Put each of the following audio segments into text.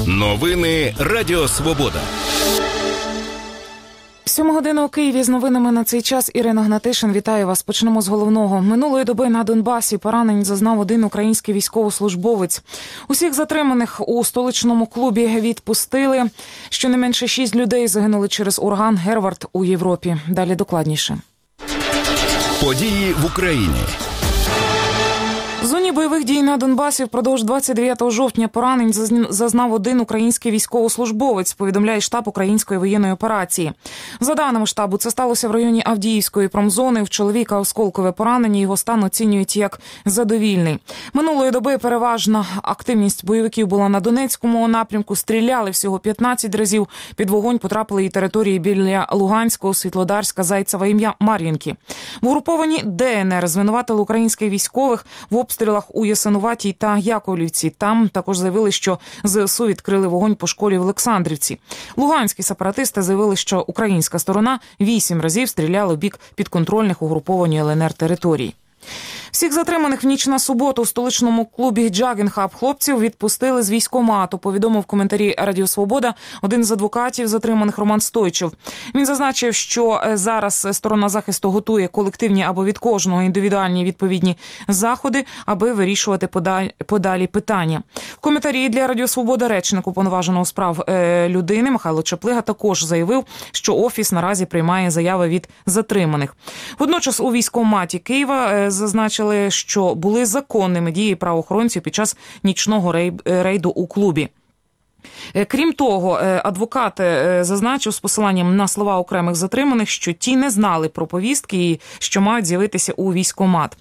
Новини Радіо Свобода. 7 година у Києві з новинами на цей час. Ірина Гнатишин, вітаю вас. Почнемо з головного. Минулої доби на Донбасі поранень зазнав один український військовослужбовець. Усіх затриманих у столичному клубі відпустили. Щонайменше 6 людей загинули через ураган Гервард у Європі. Далі докладніше. Події в Україні. В зоні бойових дій на Донбасі впродовж 29 жовтня поранень зазнав один український військовослужбовець, повідомляє штаб української воєнної операції. За даними штабу, це сталося в районі Авдіївської промзони. В чоловіка осколкове поранення, його стан оцінюють як задовільний. Минулої доби переважна активність бойовиків була на Донецькому напрямку. Стріляли всього 15 разів. Під вогонь потрапили і території біля Луганського, Світлодарська, Зайцева і Мар'їнки. В угрупованні ДНР звинуватили українських військових в обстрілах у Ясинуватій та Яковлівці. Там також заявили, що ЗСУ відкрили вогонь по школі в Олександрівці. Луганські сепаратисти заявили, що українська сторона 8 разів стріляла в бік підконтрольних угрупованій ЛНР територій. Всіх затриманих в ніч на суботу у столичному клубі «Джаггінг-хаб» хлопців відпустили з військкомату, повідомив в коментарі Радіо Свобода один з адвокатів затриманих Роман Стойчев. Він зазначив, що зараз сторона захисту готує колективні або від кожного індивідуальні відповідні заходи, аби вирішувати подалі питання. В коментарі для Радіо Свобода речник уповноваженого з прав людини Михайло Чаплига також заявив, що Офіс наразі приймає заяви від затриманих. Водночас у військкоматі Києва зазначили, що були законними дії правоохоронців під час нічного рейду у клубі. Крім того, адвокат зазначив з посиланням на слова окремих затриманих, що ті не знали про повістки і що мають з'явитися у військкомат.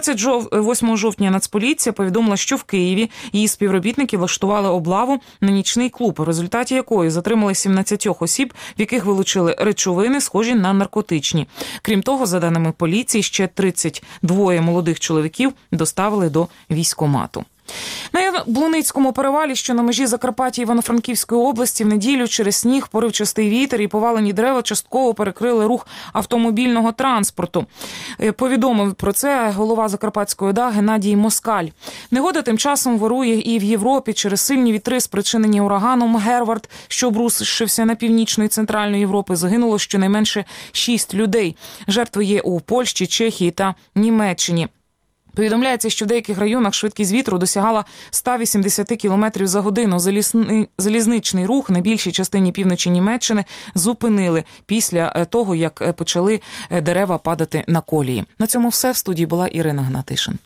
28 жовтня Нацполіція повідомила, що в Києві її співробітники влаштували облаву на нічний клуб, в результаті якої затримали 17 осіб, в яких вилучили речовини, схожі на наркотичні. Крім того, за даними поліції, ще 32 молодих чоловіків доставили до військкомату. На Яблуницькому перевалі, що на межі Закарпаття і Івано-Франківської області, в неділю через сніг, поривчастий вітер і повалені дерева частково перекрили рух автомобільного транспорту. Повідомив про це голова Закарпатської ОДА Геннадій Москаль. Негода тим часом вирує і в Європі через сильні вітри, спричинені ураганом Гервард, що обрушився на північну і центральну Європу. Загинуло щонайменше 6 людей. Жертви є у Польщі, Чехії та Німеччині. Повідомляється, що в деяких районах швидкість вітру досягала 180 км за годину. Залізничний рух на більшій частині півночі Німеччини зупинили після того, як почали дерева падати на колії. На цьому все. В студії була Ірина Гнатишин.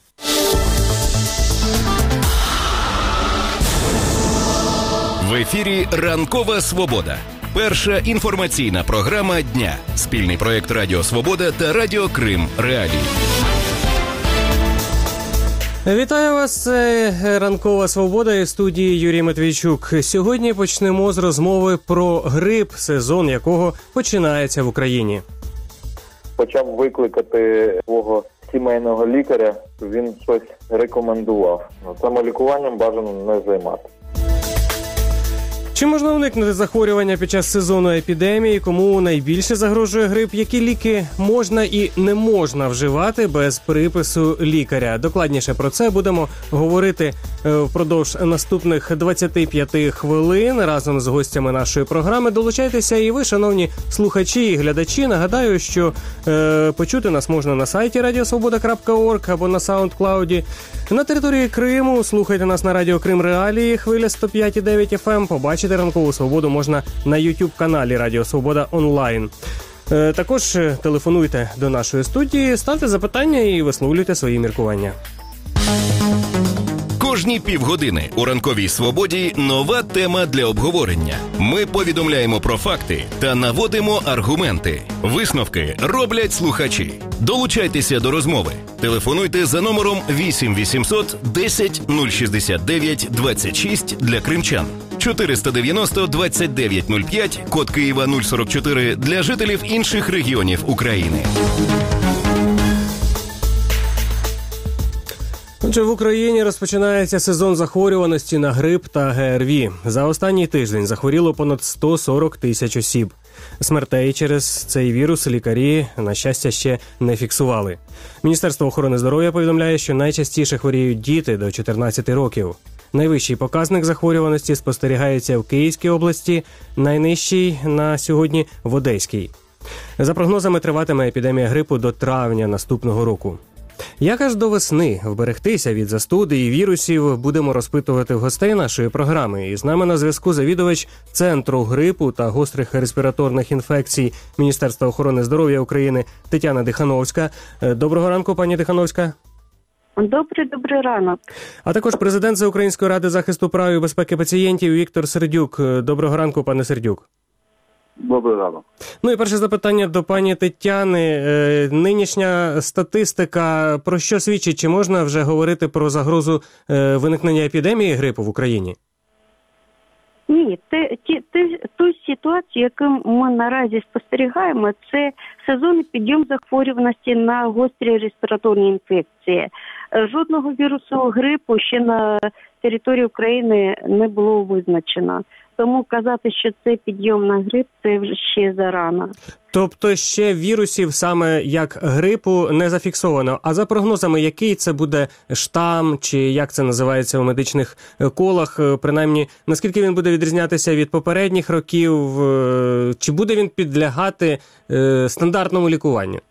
В ефірі «Ранкова Свобода». Перша інформаційна програма дня. Спільний проєкт Радіо Свобода та Радіо Крим Реалії. Вітаю вас, це «Ранкова Свобода» і студії Юрій Матвійчук. Сьогодні почнемо з розмови про грип, сезон якого починається в Україні. Почав викликати свого сімейного лікаря, він щось рекомендував. Самолікуванням бажано не займатися. Чи можна уникнути захворювання під час сезону епідемії? Кому найбільше загрожує грип? Які ліки можна і не можна вживати без припису лікаря? Докладніше про це будемо говорити впродовж наступних 25 хвилин разом з гостями нашої програми. Долучайтеся і ви, шановні слухачі і глядачі. Нагадаю, що почути нас можна на сайті radiosvoboda.org або на SoundCloud. На території Криму слухайте нас на Радіо Крим Реалії, хвиля 105,9 FM. Побачите «Ранкову Свободу» можна на YouTube-каналі Радіо Свобода онлайн. Також телефонуйте до нашої студії, ставте запитання і висловлюйте свої міркування. Кожні півгодини у «Ранковій Свободі» нова тема для обговорення. Ми повідомляємо про факти та наводимо аргументи. Висновки роблять слухачі. Долучайтеся до розмови. Телефонуйте за номером 8 800 10 069 26 для кримчан. 490 2905, код Києва 044 для жителів інших регіонів України. Отже, в Україні розпочинається сезон захворюваності на грип та ГРВІ. За останній тиждень захворіло понад 140 тисяч осіб. Смертей через цей вірус лікарі, на щастя, ще не фіксували. Міністерство охорони здоров'я повідомляє, що найчастіше хворіють діти до 14 років. Найвищий показник захворюваності спостерігається в Київській області, найнижчий на сьогодні – в Одеській. За прогнозами, триватиме епідемія грипу до травня наступного року. Як аж до весни вберегтися від застуди і вірусів, будемо розпитувати в гостей нашої програми. І з нами на зв'язку завідувач Центру грипу та гострих респіраторних інфекцій Міністерства охорони здоров'я України Тетяна Дихановська. Доброго ранку, пані Дихановська. Добрий ранок. А також президент Всеукраїнської ради захисту прав і безпеки пацієнтів Віктор Сердюк. Доброго ранку, пане Сердюк. Добрий ранок. Ну і перше запитання до пані Тетяни. Нинішня статистика про що свідчить? Чи можна вже говорити про загрозу виникнення епідемії грипу в Україні? Ні, ту ситуацію, яку ми наразі спостерігаємо, це сезонний підйом захворюваності на гострі респіраторні інфекції. Жодного вірусу грипу ще на території України не було визначено. Тому казати, що це підйом на грип, це вже ще зарано. Тобто ще вірусів саме як грипу не зафіксовано. А за прогнозами, який це буде штам, чи як це називається у медичних колах, принаймні, наскільки він буде відрізнятися від попередніх років, чи буде він підлягати стандартному лікуванню?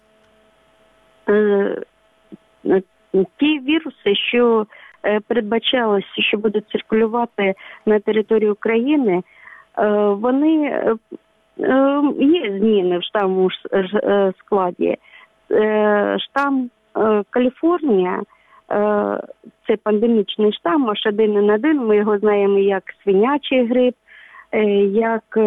Ті віруси, що передбачалося, що будуть циркулювати на території України, вони є зміни в штамовому складі. Штам Каліфорнія, це пандемічний штам H1N1, ми його знаємо як свинячий грип, як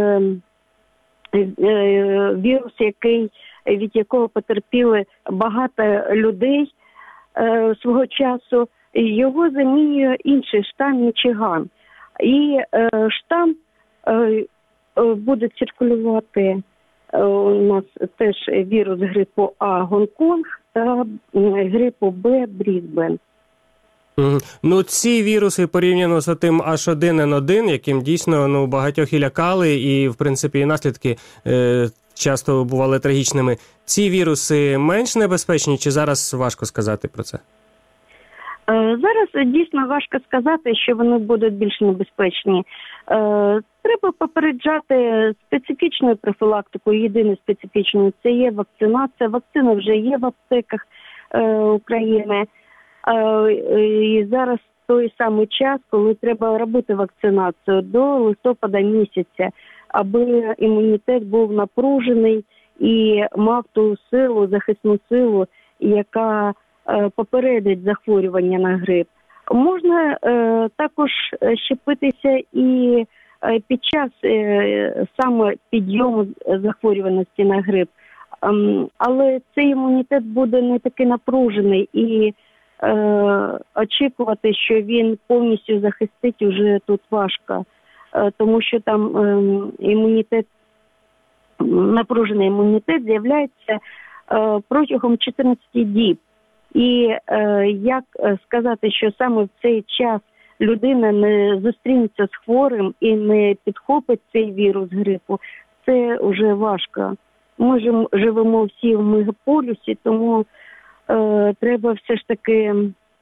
вірус, від якого потерпіли багато людей свого часу. Його замінює інший штам Мічиган. І штам буде циркулювати у нас теж вірус грипу А Гонконг та грипу Б Брізбен. Ну, ці віруси порівняно з тим H1N1, яким дійсно багатьох і лякали, і, в принципі, і наслідки часто бували трагічними. Ці віруси менш небезпечні, чи зараз важко сказати про це? Зараз дійсно важко сказати, що вони будуть більш небезпечні. Треба попереджати специфічною профілактикою, єдиною специфічною – це є вакцинація. Вакцина вже є в аптеках України. І зараз той самий час, коли треба робити вакцинацію до листопада місяця, аби імунітет був напружений і мав ту силу, захисну силу, яка попередить захворювання на грип. Можна також щепитися і під час саме підйому захворюваності на грип. Але цей імунітет буде не такий напружений і очікувати, що він повністю захистить, вже тут важко. Тому що там напружений імунітет з'являється протягом 14 діб. І як сказати, що саме в цей час людина не зустрінеться з хворим і не підхопить цей вірус грипу, це вже важко. Ми живемо всі в мегаполісі, тому треба все ж таки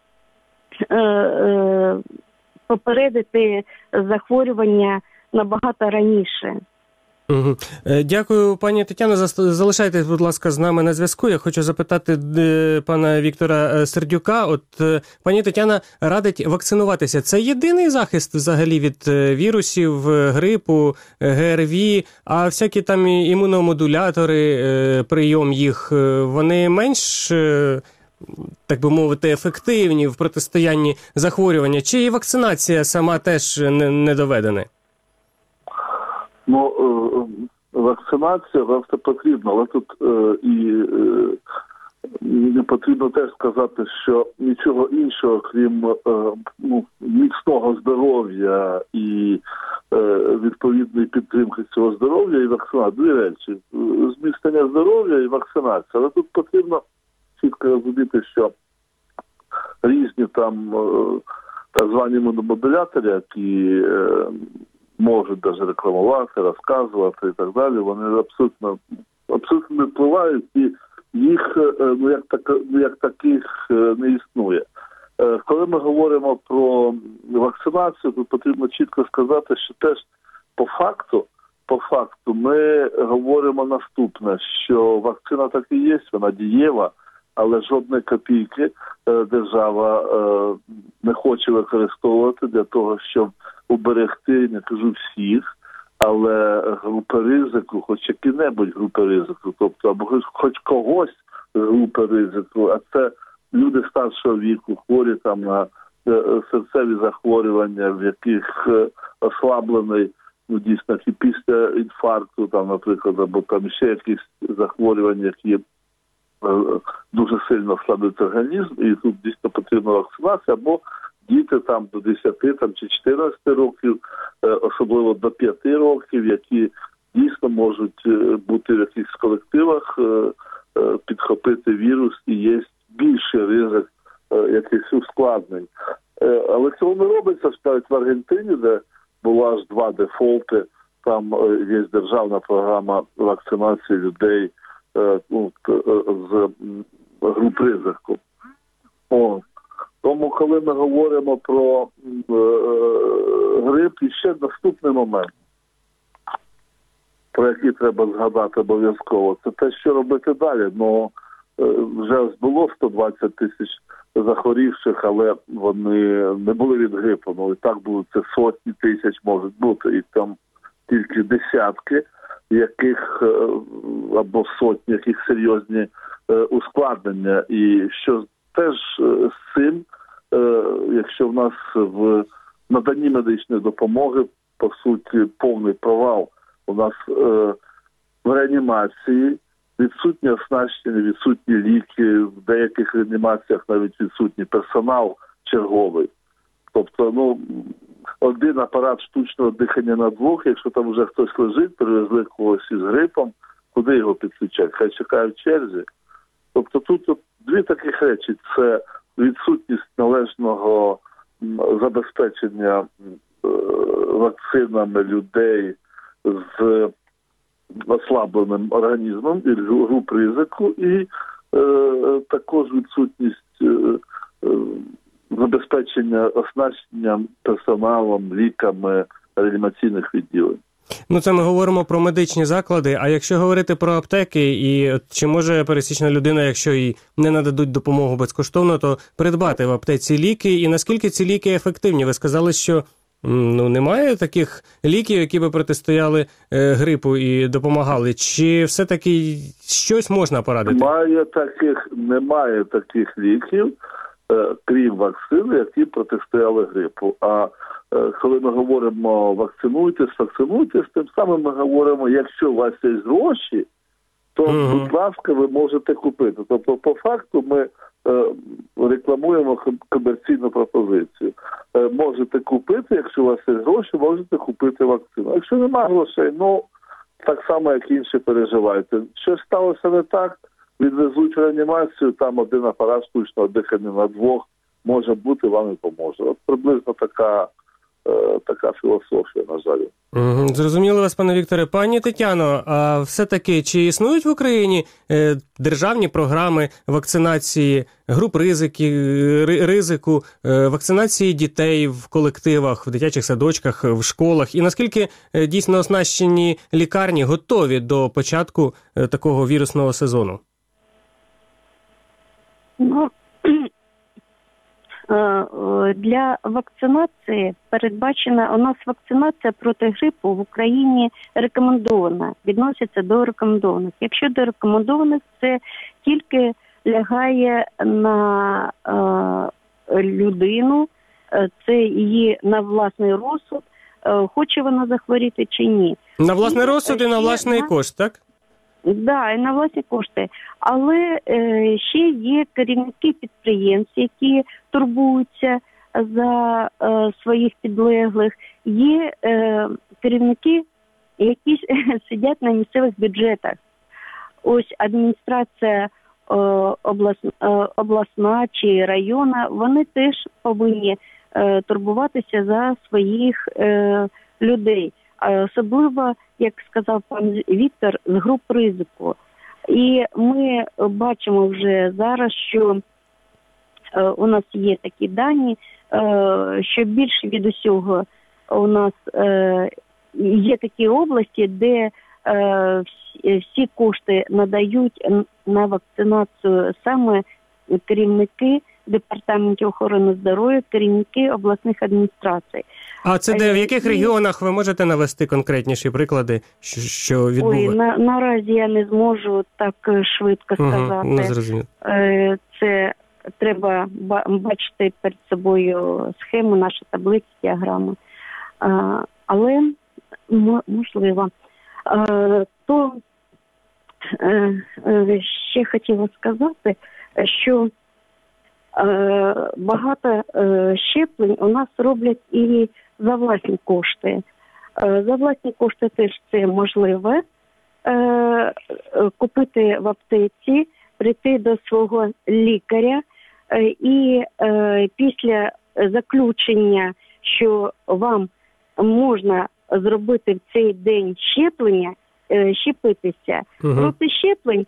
попередити захворювання набагато раніше. Угу. Дякую, пані Тетяно. Залишайтесь, будь ласка, з нами на зв'язку. Я хочу запитати пана Віктора Сердюка. От пані Тетяна радить вакцинуватися. Це єдиний захист взагалі від вірусів, грипу, ГРВІ, а всякі там імуномодулятори, прийом їх, вони менш, так би мовити, ефективні в протистоянні захворювання? Чи і вакцинація сама теж не доведена? Вакцинація завжди потрібна, але тут не потрібно теж сказати, що нічого іншого, крім міцного здоров'я і відповідної підтримки цього здоров'я і вакцинація. Дві речі. Зміцнення здоров'я і вакцинація. Але тут потрібно чітко розуміти, що різні там так звані модулятори, які можуть навіть рекламувати, розказувати і так далі, вони абсолютно не впливають, і їх як таких не існує. Коли ми говоримо про вакцинацію, то потрібно чітко сказати, що теж по факту ми говоримо наступне, що вакцина так і є, вона дієва, але жодної копійки держава не хоче використовувати для того, щоб уберегти, не кажу всіх, але групи ризику, хоч які-небудь групи ризику, тобто або хоч когось групи ризику, а це люди старшого віку, хворі там на серцеві захворювання, в яких ослаблений, дійсно, і після інфаркту, там, наприклад, або там ще якісь захворювання, які дуже сильно ослаблюють організм, і тут дійсно потрібна вакцинація, або діти там до 10 там, чи 14 років, особливо до 5 років, які дійсно можуть бути в якихось колективах, підхопити вірус, і є більший ризик якихось ускладнень. Але цього не робиться, навіть в Аргентині, де було аж 2 дефолти, там є державна програма вакцинації людей з груп ризику. Тому, коли ми говоримо про грип, і ще наступний момент, про який треба згадати обов'язково, це те, що робити далі. Ну, вже було 120 тисяч захворівших, але вони не були від грипу. Ну, і так було, це сотні тисяч можуть бути, і там тільки десятки, яких або сотні, яких серйозні ускладнення. І що теж з цим, якщо в нас в наданні медичної допомоги, по суті, повний провал, у нас в реанімації відсутнє оснащення, відсутні ліки, в деяких реанімаціях навіть відсутній персонал черговий. Тобто, ну, один апарат штучного дихання на 2, якщо там вже хтось лежить, привезли когось із грипом, куди його підключать? Хай чекають в черзі. Тобто тут 2 таких речі. Це відсутність належного забезпечення вакцинами людей з ослабленим організмом і груп ризику, і також відсутність забезпечення оснащенням персоналом, ліками реанімаційних відділень. Ну, це ми говоримо про медичні заклади, а якщо говорити про аптеки, і чи може пересічна людина, якщо їй не нададуть допомогу безкоштовно, то придбати в аптеці ліки, і наскільки ці ліки ефективні? Ви сказали, що немає таких ліків, які би протистояли грипу і допомагали. Чи все-таки щось можна порадити? Немає таких ліків, крім вакцин, які протистояли грипу. А коли ми говоримо вакцинуйтесь, тим самим ми говоримо, якщо у вас є гроші, то, будь ласка, ви можете купити. Тобто, по факту, ми рекламуємо комерційну пропозицію. Можете купити, якщо у вас є гроші, можете купити вакцину. Якщо немає грошей, ну, так само, як інші, переживайте. Щось сталося не так, відвезуть в реанімацію, там один апарат штучного дихання на 2, може бути, вам і поможе. От приблизно така філософія, на жаль. Зрозуміло вас, пане Вікторе. Пані Тетяно, а все-таки, чи існують в Україні державні програми вакцинації груп ризику, вакцинації дітей в колективах, в дитячих садочках, в школах? І наскільки дійсно оснащені лікарні готові до початку такого вірусного сезону? Для вакцинації передбачена, у нас вакцинація проти грипу в Україні рекомендована, відноситься до рекомендованих. Якщо до рекомендованих, це тільки лягає на людину, це її на власний розсуд, хоче вона захворіти чи ні. На власний розсуд і на власний кошт, так? Да, і на власні кошти. Але ще є керівники підприємств, які турбуються за своїх підлеглих. Є керівники, які сидять на місцевих бюджетах. Ось адміністрація обласна чи районна, вони теж повинні турбуватися за своїх людей. Особливо, як сказав пан Віктор, з груп ризику. І ми бачимо вже зараз, що у нас є такі дані, що більше від усього у нас є такі області, де всі кошти надають на вакцинацію саме керівники департаментів охорони здоров'я, керівники обласних адміністрацій. А це де, в яких регіонах ви можете навести конкретніші приклади, що відбувається? Наразі я не зможу так швидко сказати. Не зрозуміло. Це треба бачити перед собою схему, наші таблиці, діаграми. Але можливо. То ще хотіла сказати, що багато щеплень у нас роблять і за власні кошти. За власні кошти теж це можливо. Купити в аптеці, прийти до свого лікаря і після заключення, що вам можна зробити в цей день щеплення, щепитися. Проти щеплень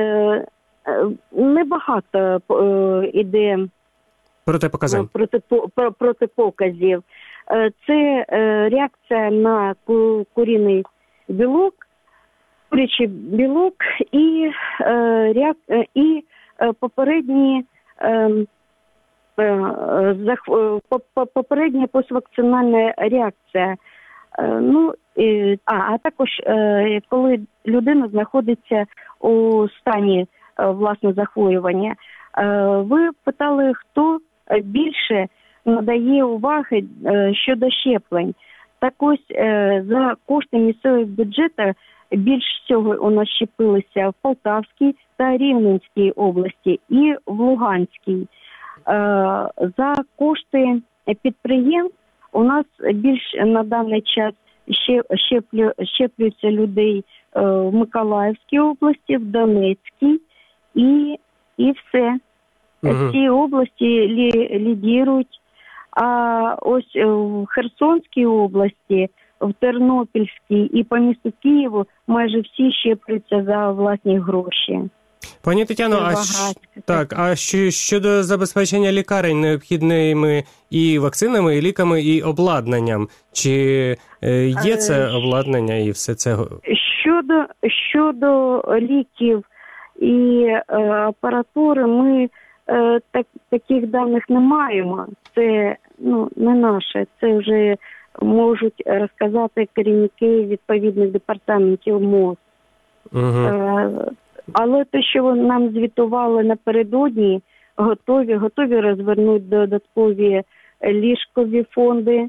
небагато іде протипоказів. Це реакція на курячий білок і попередня поствакцинальна реакція. А також коли людина знаходиться у стані власне захворювання. Ви питали, хто більше надає уваги щодо щеплень. Так ось за кошти місцевого бюджету більш всього у нас щепилися в Полтавській та Рівненській області і в Луганській. За кошти підприємств у нас більш на даний час щеплюються людей в Миколаївській області, в Донецькій і все. Ці області лідірують. А ось в Херсонській області, в Тернопільській і по місту Києву майже всі щеплюються за власні гроші. Пані Тетяно, а щодо забезпечення лікарень необхідними і вакцинами, і ліками, і обладнанням? Чи є це обладнання і все це? Щодо ліків і апаратури, ми таких даних не маємо. Це не наше, це вже можуть розказати керівники відповідних департаментів МОЗ. Але те, що нам звітували напередодні, готові розвернути додаткові ліжкові фонди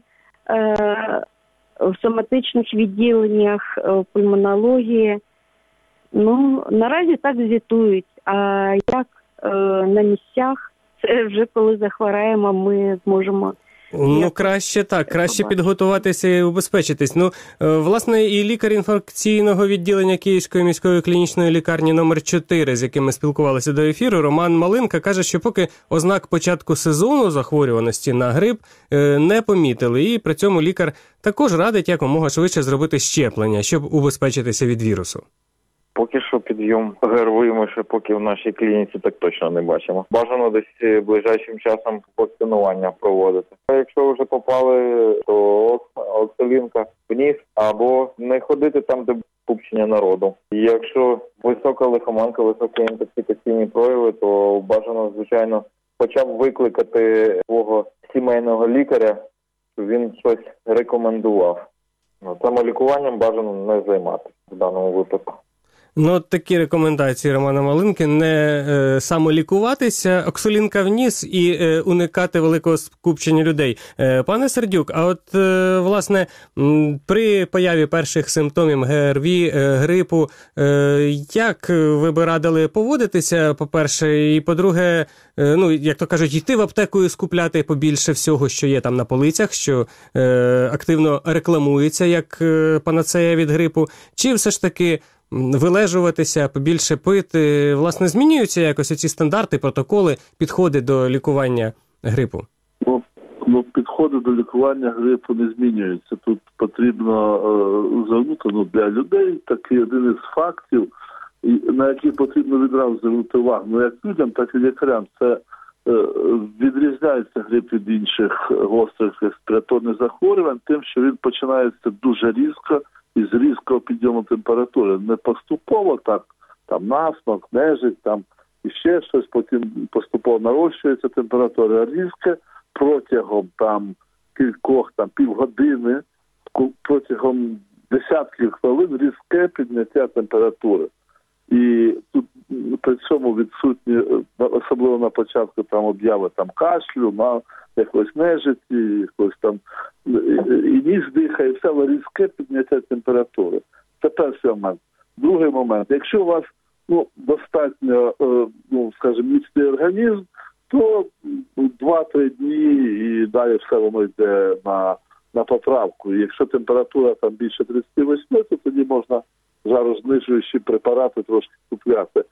в соматичних відділеннях, пульмонології. Наразі так звітують. А як на місцях, це вже коли захвораємо, ми зможемо... Краще так, краще підготуватися і убезпечитись. Власне, і лікар інфекційного відділення Київської міської клінічної лікарні номер 4, з яким ми спілкувалися до ефіру, Роман Малинка, каже, що поки ознак початку сезону захворюваності на грип не помітили. І при цьому лікар також радить якомога швидше зробити щеплення, щоб убезпечитися від вірусу. Поки що підйом ГРВІ ми ще поки в нашій клініці так точно не бачимо. Бажано десь ближайшим часом вакцинування проводити. А якщо вже попали, то оксолінка вниз, або не ходити там, де скупчення народу. І якщо висока лихоманка, високі інтоксикаційні прояви, то бажано, звичайно, хоча б викликати свого сімейного лікаря, щоб він щось рекомендував. Самолікуванням бажано не займатися в даному випадку. Такі рекомендації Романа Малинки: не самолікуватися, оксолінка в ніс і уникати великого скупчення людей. Пане Сердюк, а от, власне, при появі перших симптомів ГРВІ, грипу, як ви би радили поводитися, по-перше, і по-друге, як то кажуть, йти в аптеку і скупляти побільше всього, що є там на полицях, що активно рекламується як панацея від грипу, чи все ж таки вилежуватися, побільше пити. Власне, змінюються якось ці стандарти, протоколи, підходи до лікування грипу? Підходи до лікування грипу не змінюються. Тут потрібно звернути для людей такий один із фактів, на який потрібно відразу звернути увагу. Як людям, так і лікарям. Це відрізняється грип від інших гострих респіраторних захворювань тим, що він починається дуже різко і з різкого підйому температури. Не поступово так, там насморк, нежить, там і ще щось, потім поступово нарощується температура, а різке протягом кількох, півгодини, протягом десятків хвилин різке підняття температури. І тут при цьому відсутні, особливо на початку об'яви кашлю, якось нежиті, якось і ніс дихає, все, але різке підняття температури. Це перший момент. Другий момент. Якщо у вас достатньо, скажімо, міцний організм, то 2-3 дні і далі все воно йде на поправку. І якщо температура більше 38, то тоді можна жарознижуючі препарати трошки купляти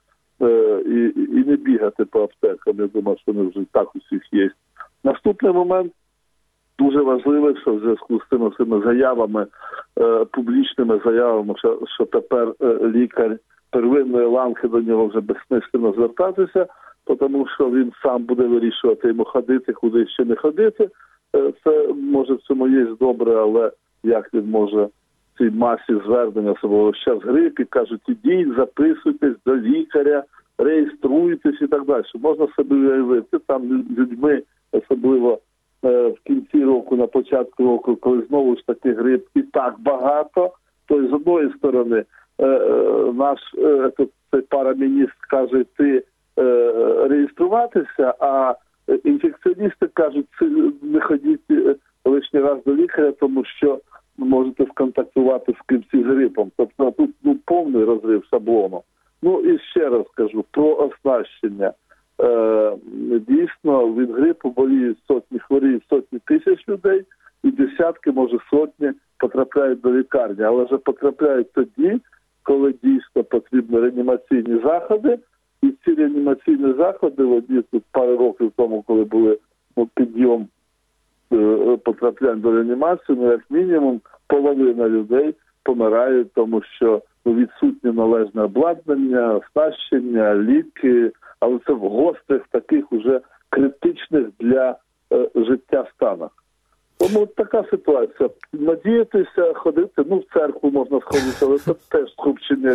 і не бігати по аптекам. Я думаю, що вони вже так усіх є. Наступний момент дуже важливий, що в зв'язку з цими заявами, публічними заявами, що тепер лікар первинної ланки до нього вже безсмислено звертатися, тому що він сам буде вирішувати йому ходити, куди ще не ходити. Це, може, в цьому є добре, але як він може цій масі звернень, особливо зараз грип, і кажуть, ідіть, записуйтесь до лікаря, реєструйтесь і так далі. Можна собі уявити, людьми, особливо в кінці року, на початку року, коли знову ж таки грип і так багато, то з одної сторони наш цей параміністр каже, ти реєструватися, а інфекціоністи кажуть, не ходіть лишній раз до лікаря, тому що можете сконтактувати з кимсь із грипом. Тобто тут повний розрив шаблону. І ще раз кажу про оснащення. Дійсно, від грипу хворіють сотні тисяч людей, і десятки, може сотні потрапляють до лікарні. Але вже потрапляють тоді, коли дійсно потрібні реанімаційні заходи. І ці реанімаційні заходи, тут пару років тому, коли були підйом потраплянь до реанімації, як мінімум половина людей помирають, тому що відсутнє належне обладнання, оснащення, ліки, але це в гострих, таких уже критичних для життя станах. Тому така ситуація. Надіятися, ходити, в церкву можна сходити, але це теж скупчення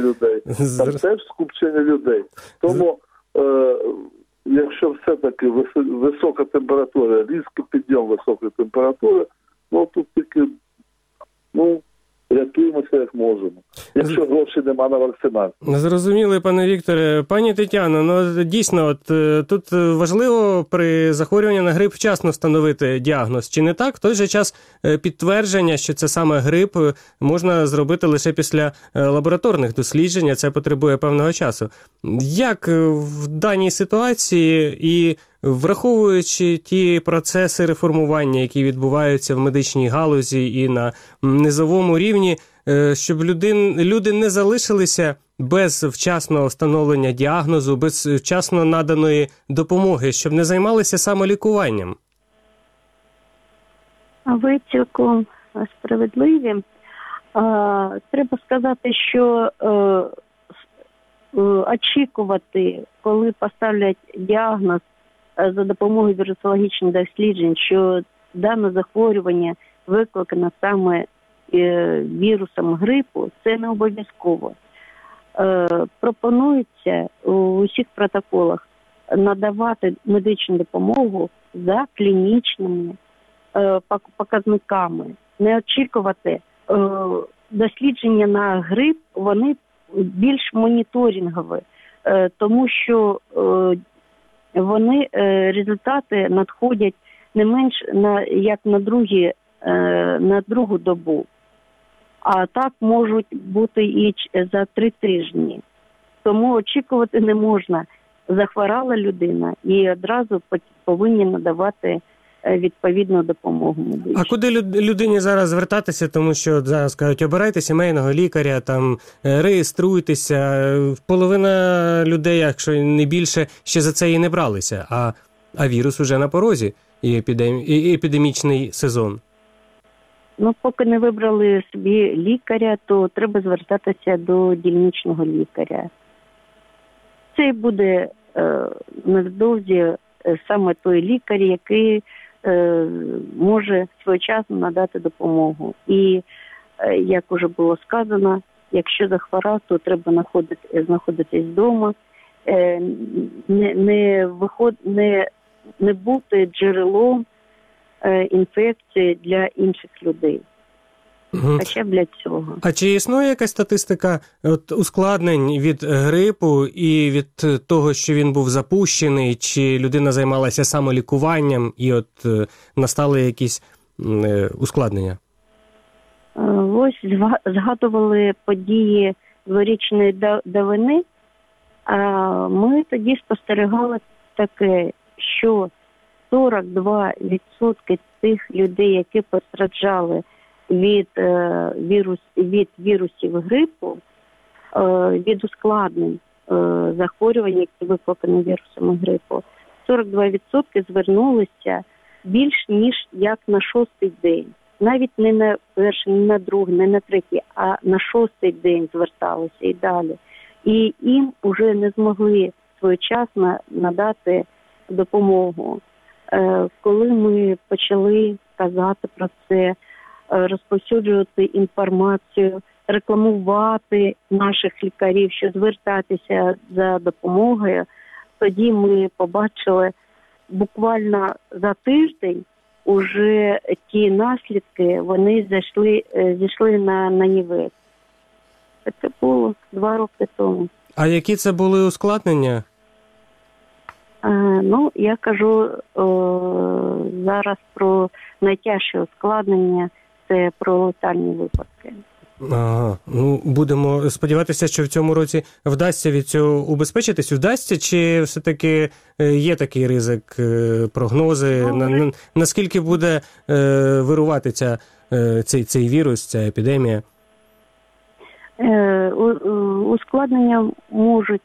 людей. Тому, якщо все-таки висока температура, різкий підйом високої температури, тут тільки, рятуємося як можемо. Якщо грошей нема на вакцинацію. Зрозуміли, пане Вікторе. Пані Тетяно, дійсно, тут важливо при захворюванні на грип вчасно встановити діагноз. Чи не так? В той же час підтвердження, що це саме грип, можна зробити лише після лабораторних досліджень, це потребує певного часу. Як в даній ситуації і враховуючи ті процеси реформування, які відбуваються в медичній галузі і на низовому рівні, щоб люди не залишилися без вчасного встановлення діагнозу, без вчасно наданої допомоги, щоб не займалися самолікуванням? Ви цілком справедливі. Треба сказати, що очікувати, коли поставлять діагноз за допомогою вірусологічних досліджень, що дане захворювання викликано саме вірусом грипу, це не обов'язково. Пропонується у усіх протоколах надавати медичну допомогу за клінічними показниками. Не очікувати. Дослідження на грип, вони більш моніторингові, тому що вони, результати надходять не менш як на другу добу. А так можуть бути і за 3 тижні. Тому очікувати не можна. Захворала людина і одразу повинні надавати відповідну допомогу медичну. А куди людині зараз звертатися? Тому що зараз кажуть, обирайте сімейного лікаря, там реєструйтеся. Половина людей, якщо не більше, ще за це і не бралися. А вірус уже на порозі і епідемічний сезон. Ну, поки не вибрали собі лікаря, то треба звертатися до дільничного лікаря. Це буде невдовзі саме той лікар, який може своєчасно надати допомогу. І, як вже було сказано, якщо захворав, то треба знаходитись вдома, не бути джерелом інфекції для інших людей. Хоча б для цього. А чи існує якась статистика ускладнень від грипу і від того, що він був запущений, чи людина займалася самолікуванням і настали якісь ускладнення? Ось згадували події дворічної давини. Ми тоді спостерігали таке, що 42% тих людей, які постраждали від вірусів грипу, від ускладнень захворювань, які викликані вірусами грипу, 42% звернулися більш ніж як на 6-й день. Навіть не на перший, не на другий, не на третій, а на 6-й день зверталися і далі. І їм вже не змогли своєчасно надати допомогу. Коли ми почали казати про це, розповсюджувати інформацію, рекламувати наших лікарів, що звертатися за допомогою, тоді ми побачили буквально за тиждень уже ті наслідки, вони зійшли на нівець. Це було 2 роки тому. А які це були ускладнення? Ну, я кажу зараз про найтяжчі ускладнення, це про летальні випадки. Ага. Ну, будемо сподіватися, що в цьому році вдасться від цього убезпечитись. Вдасться, чи все-таки є такий ризик, прогнози? Наскільки буде вирувати цей вірус, ця епідемія? Ускладнення можуть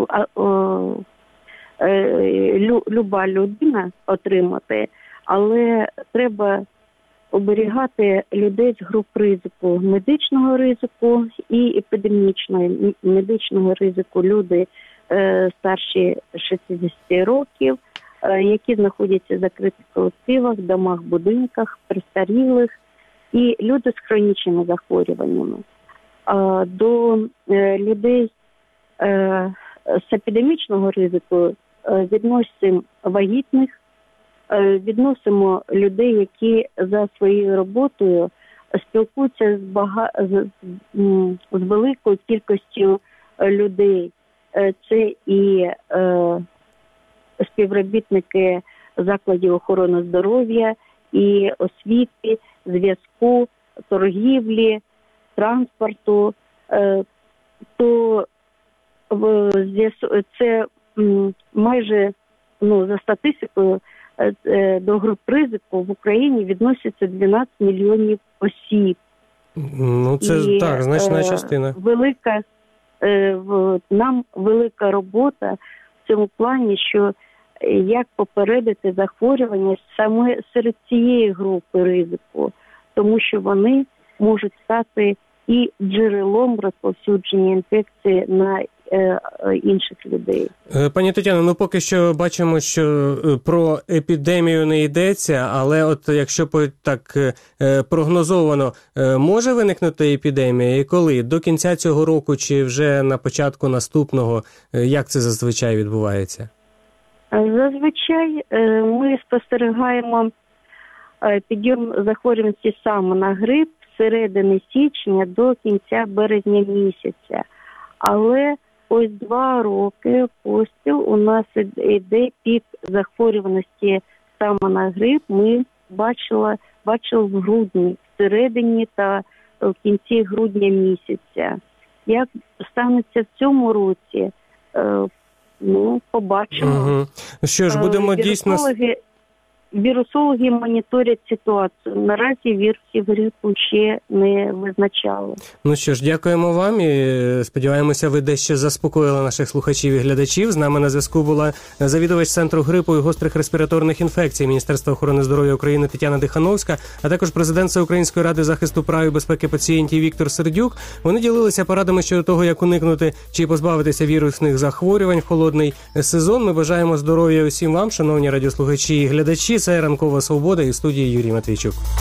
люба людина отримати, але треба оберігати людей з груп ризику, медичного ризику і епідемічного медичного ризику. Люди старші 60 років, які знаходяться в закритих колективах, домах, будинках, престарілих і люди з хронічними захворюваннями. До людей з епідемічного ризику відносимо вагітних, відносимо людей, які за своєю роботою спілкуються з великою кількістю людей. Це і співробітники закладів охорони здоров'я, і освіти, зв'язку, торгівлі, транспорту. То це майже, за статистикою, до груп ризику в Україні відносяться 12 мільйонів осіб. Ну, це так, значна частина. Нам велика робота в цьому плані, що як попередити захворювання саме серед цієї групи ризику, тому що вони можуть стати і джерелом розповсюдження інфекції на інших людей. Пані Тетяно, поки що бачимо, що про епідемію не йдеться, але якщо так прогнозовано, може виникнути епідемія і коли? До кінця цього року чи вже на початку наступного? Як це зазвичай відбувається? Зазвичай ми спостерігаємо підйом захворюваності саме на грип з середини січня до кінця березня місяця. Але ось 2 роки поспіль у нас йде пік захворюваності саме на грип. Ми бачили в грудні, в середині та в кінці грудня місяця. Як станеться в цьому році, побачимо. Угу. Що ж, будемо дійсно... вірусологи моніторять ситуацію. Наразі вірусів грипу ще не визначали. Ну що ж, дякуємо вам і сподіваємося, ви дещо заспокоїли наших слухачів і глядачів. З нами на зв'язку була завідувач Центру грипу і гострих респіраторних інфекцій Міністерства охорони здоров'я України Тетяна Дихановська, а також президент Всеукраїнської ради захисту прав і безпеки пацієнтів Віктор Сердюк. Вони ділилися порадами щодо того, як уникнути чи позбавитися вірусних захворювань в холодний сезон. Ми бажаємо здоров'я усім вам, шановні радіослухачі і глядачі. Це «Ранкова свобода» і в студії Юрій Матвійчук.